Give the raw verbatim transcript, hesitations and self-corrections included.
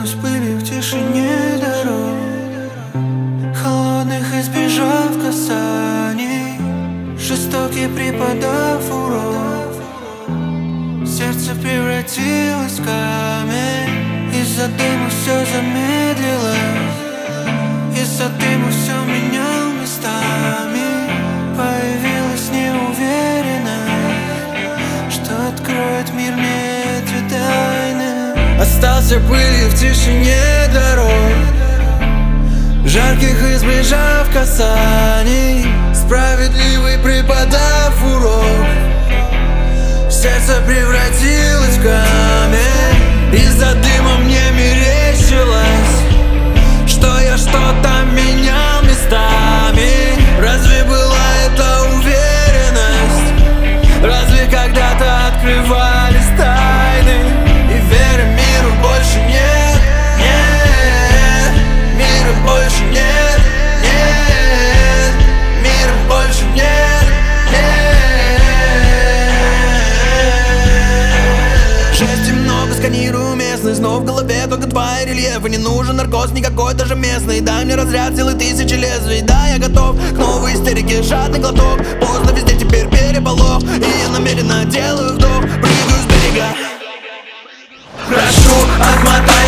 Останусь пылью в тишине дорог, холодных избежав касаний, жестокий преподав урок. Сердце превратилось в камень, из-за дыма все замедлилось, из-за дыма все менял местами. Появилась неуверенность, что откроет мир мне эти тайны. Остался пылью в тишине дорог, жарких избежав касаний, справедливый преподав урок. Сердце превратилось в камень, из-за дыма мне мерещилось, что я что-то менял местами. Разве была это уверенность? Разве когда-то открывались тайны? И веры миру больше нет, нет, мира больше нет, нет, мира больше нет, нет. Жести много, сканирую местность, но в голове только твои рельефы. Не нужен наркоз никакой, даже местный. Дай мне разряд силы тысячи лезвий. Да, я готов к новой истерике, жадный глоток. Поздно, везде теперь переполох, и я намеренно делаю вдох, прыгаю с берега. Прошу, отмотай